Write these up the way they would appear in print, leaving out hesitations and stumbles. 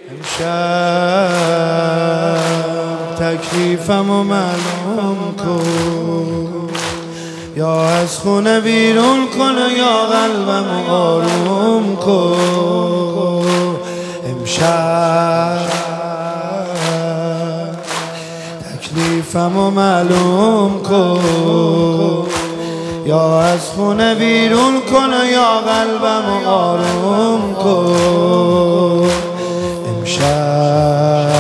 امشب تکلیفمو معلوم کن، یا از خونه بیرون کن یا قلبمو آروم کن. امشب تکلیفمو معلوم کن، یا از خونه بیرون کن یا قلبمو آروم کن. امشب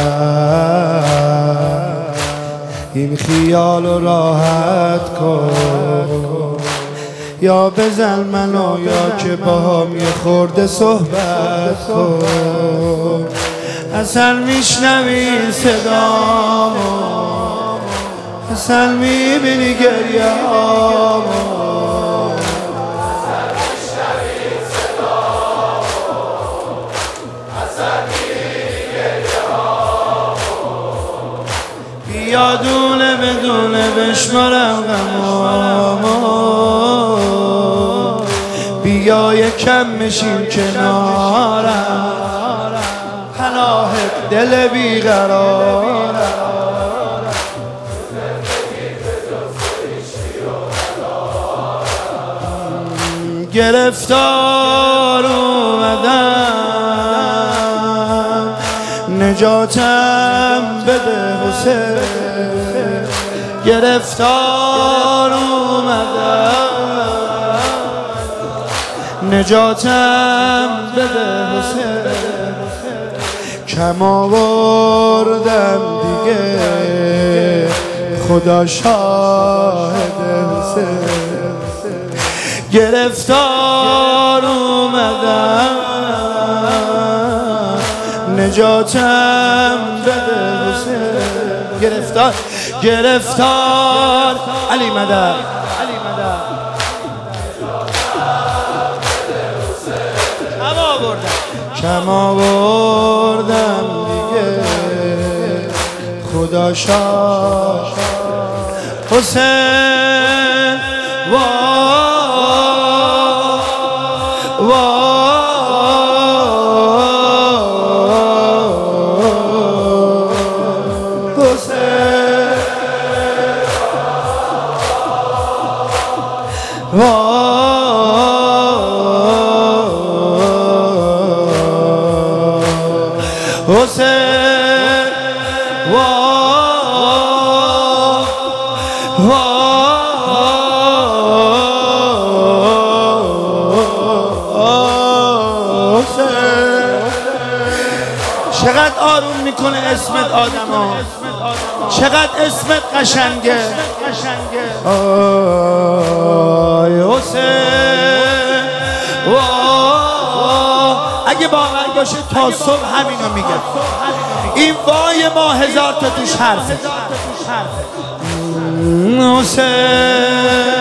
این خیال رو راحت کن، یا بزن منو یا که باهام یه خورده صحبت کن. اصلا میشنوی صدامو، اصلا میبینی گریه‌امو، بیا دونه بدونه بشمارم غمامو، بیا یکم بشین کنارم، پناه دل بیقرارم. گرفتار اومدم، نجاتم بده حسین. گرفتار اومدم، نجاتم بده حسین. کم آوردم دیگه خدا شاهد حسین. گرفتار اومدم، نجاتم بده حسین. گرفتار گرفتار علی مدد، کم آوردم دیگه خدا شاه حسین. چقدر آروم میکنه اسمت آدما، چقدر اسمت قشنگه. آی حسین اگه باور باشه تا صبح همینو میگه. این وای ما هزار تا توش حرفه. حسین